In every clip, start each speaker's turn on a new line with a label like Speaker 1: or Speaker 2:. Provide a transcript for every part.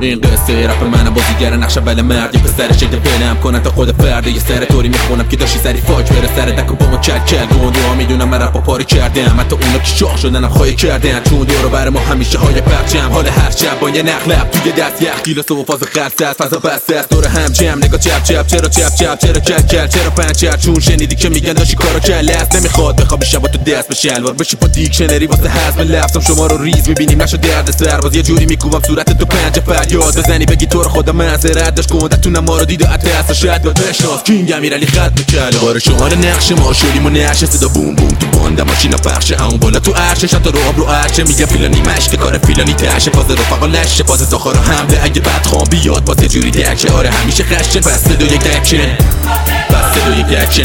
Speaker 1: این قصه رپ منم بازیگر نقش اول مرد، یه پسر شکل پلم کنن تا خود فرد. یه سر طوری میخونم که داشتی سری فاک بره سر دک و با ما کل گوندو میدونم من رپ پاری کردم، حتی اونا که شاخ شدنم خواهی کردن، چون دور بر ما همیشه های پرچم. حال هر شب با یه نقلب توی دست یخ گیلاس و فاز خرس است، فضا بسته است دور هم جمع. نگاه چپ چپ چرا چپ چپ چرا کل چرا پنچر، چون شنیدی که میگن داشتی کارو کل است. نمیخواد بخوابی شبا تو دست به شلوار بشی با دیکشنری واسه حزم لفظم شما رو ریز میبینیم نشو درد سر. باز یه جوری میکوبم صورت تو پنجه فریاد بزنی بگی تو رو خدا معذرت داشت گندتون ما رو دید و اترس شد و بشناس کینگ امیرعلی خط بکل. بار شماره نقش ما شدیم و نشه صدا بوم بوم تو باند ماشینا پخشه همون بالا تو عرشه شتا رو آب رو عرشه میگه فیلانی مشک کار فیلانی تشه فاز رفقا لشه فاز داخل حمله اگه بعد خوام بیاد باز یه جوری دکشه. آره همیشه خشن پس دو یک دکشن پس دو یک دکشن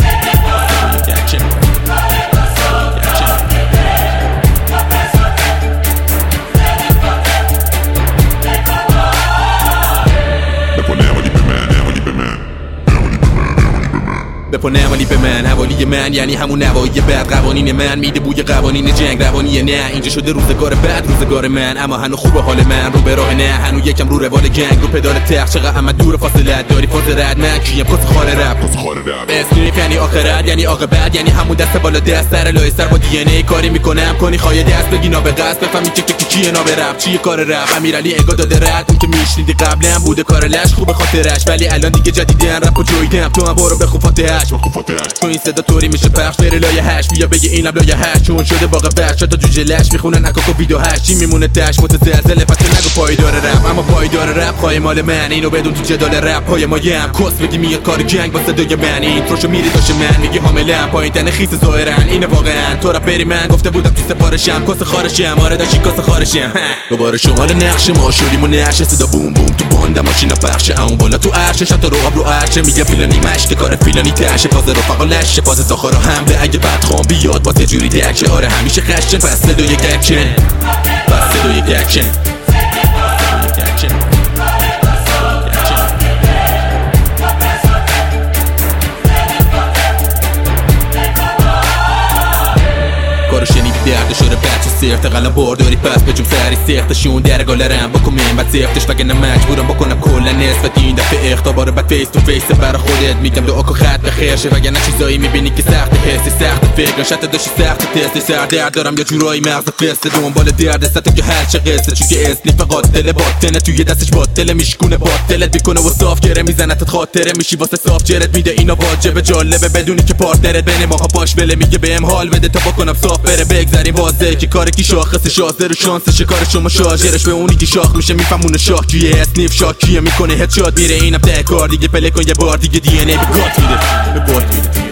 Speaker 1: بپنه عملی به من حوالی من یعنی همون نوایی بد قوانین من میده بوی قوانین جنگ روانی نه اینجا شده روزگار بد روزگار من اما هنو خوبه حال من رو به راه نه هنو یکم رو روال جنگ رو پدال تخت چقدر همه دور فاصله داری فاز رد من کیم کس خاره رپ اسنیف یعنی آخرت یعنی عاقبت یعنی همون دست بالا دست سر لای سر با دی ان ای کاری میکنم کنی خواهی دست بگی نا به قصد بفهمی که کیه نا به رپ چیه کار رپ. امیرعلی انگار داده رد اون که میشنیدی قبلا بوده کار لش خوبه خاطرش ولی الان دیگه جدیدن رپ و جویدم تو هم برو بخون فاتحه‌اش تو این صدا طوری میشه پخش بره لایه هش بیا بگی اینم لایه هش چون شده باغ بخش تا جوجه لش میخونن اکاکو ویدیو هش چی میمونه تش متزلزله پس نگو پایدار رپ اما پایدار رپ خواهی مال من اینو بدون تو جدال رپ های ما هم کس بگی میاد کار جنگ با صدای من این تروشو میری داشه من میگی حاملم پایین تن خیس ظاهرن اینه واقعا تو رپ بری من گفته بودم تو سفارشم کس خارشم آره داشی کس خارشم دوباره شمال نقش ما شدیم و نشه صدا بوم بوم تو باند ماشینا پخشه اون بالا تو عرشه شتا رو آب رو عرشه میگه فیلانی مشک کار فیلانی تشه فاز رفقا لشه فاز داخل حمله اگه بعد خوام بیاد باز یه جوری دکشه. آره همیشه خشن پس دو یک دکشن پس دو یک دکشن کارو شنیدی درد شده بچه سیخت قلم بارداری پس بجوم سری سیختشون درگالرم بکن من بد سیختش وگه مجبورم بکنم کلا نصفت این دفعه اختبار بد فیس تو فیس برا خودت میگم دعا کن خط بخیر شه وگه نه چیزایی میبینی که سخت حسی سخت فکر شده داشتی سخت تستی سر درد دارم یا جورایی مغز فسته دنبال درد سطح که هر چه قصه چون که اسنیف قاتل باطنه توی دستش باطله میشکونه باطلت میکنه و صاف گره میزنتت خاطره میشی واسه صاف جرت میده اینا واجبه جالبه بدونی که پارتنرت بین ماها باش وله میگه بهم حال بده تا بکنم صاف بره بگذریم واضحه که کار کی شاخص شازده رو شانسشه کار شما شاجرش به اونی که شاخ میشه میفهمونه شاخ کیه اسنیف شاکیه میکنه هدشات میره اینم ته کار دیگه پله کن یه بار دیگه دی ان ای به گات میده